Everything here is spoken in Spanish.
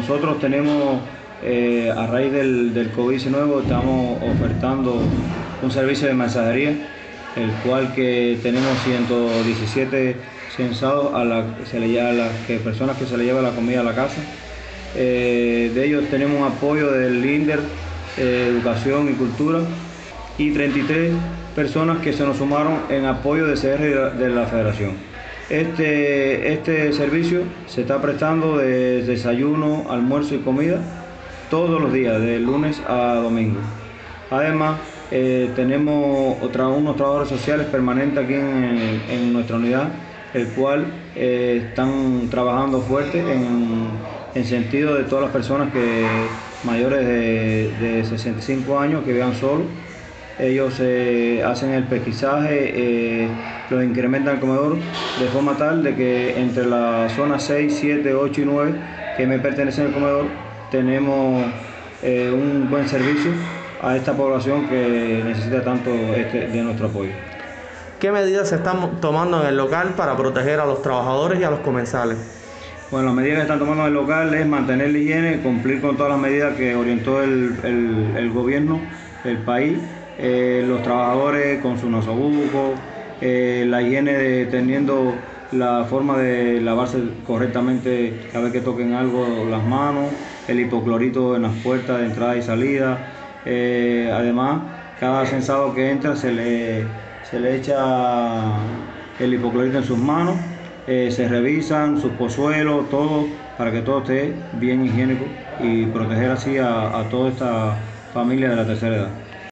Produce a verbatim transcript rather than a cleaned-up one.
nosotros tenemos, eh, a raíz del, del COVID diecinueve, estamos ofertando un servicio de mensajería, el cual que tenemos ciento diecisiete censados a, la, se le lleva a las que, personas que se le lleva la comida a la casa. Eh, de ellos tenemos un apoyo del INDER, eh, Educación y Cultura, y treinta y tres personas que se nos sumaron en apoyo de C R de la Federación. Este, este servicio se está prestando de desayuno, almuerzo y comida todos los días, de lunes a domingo. Además, eh, tenemos otra, unos trabajadores sociales permanentes aquí en, en nuestra unidad, el cual eh, están trabajando fuerte en, en sentido de todas las personas que mayores de, de sesenta y cinco años que vivan solos. Ellos eh, hacen el pesquisaje, eh, los incrementan el comedor de forma tal de que entre la zona seis, siete, ocho y nueve que me pertenecen al comedor tenemos eh, un buen servicio a esta población que necesita tanto este, de nuestro apoyo. ¿Qué medidas se están tomando en el local para proteger a los trabajadores y a los comensales? Bueno, las medidas que están tomando en el local es mantener la higiene, cumplir con todas las medidas que orientó el, el, el gobierno, el país. Eh, los trabajadores con su nosobuco, eh, la higiene de, teniendo la forma de lavarse correctamente cada vez que toquen algo las manos, el hipoclorito en las puertas de entrada y salida. Eh, además, cada censado que entra se le, se le echa el hipoclorito en sus manos, eh, se revisan sus pozuelos, todo, para que todo esté bien higiénico y proteger así a, a toda esta familia de la tercera edad.